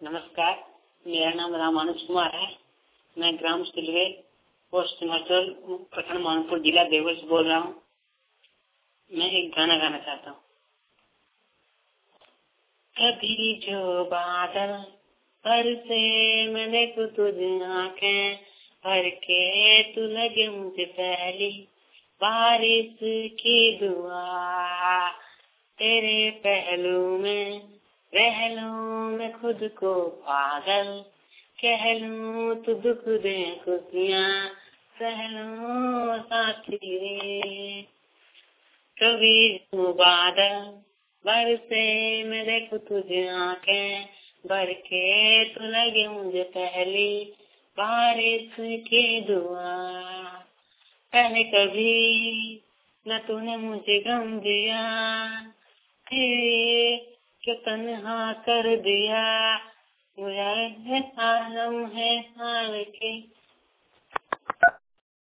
नमस्कार, मेरा नाम रामानुज कुमार है। मैं ग्राम सिलवे, पोस्ट मचोल, प्रखंड मानपुर, जिला देवस बोल रहा हूँ। मैं एक गाना गाना चाहता हूँ। कभी जो बादल बरसे मैं देखूं तुझे आंखें भर के, तू लगे मुझे पहली बारिश की दुआ। तेरे पहलू में रह लूं मैं खुद को पागल, कह लूं तू दुख दे खुशियाँ सह लूं साथी रे। कभी तू बादल बरसे मैं देखूं तुझे आंखें भर के, तू लगे मुझे पहली बारिश की दुआ। पहले कभी न तूने मुझे गम दिया, फिर क्यों तन्हा कर दिया। मुझे आलम है हाल के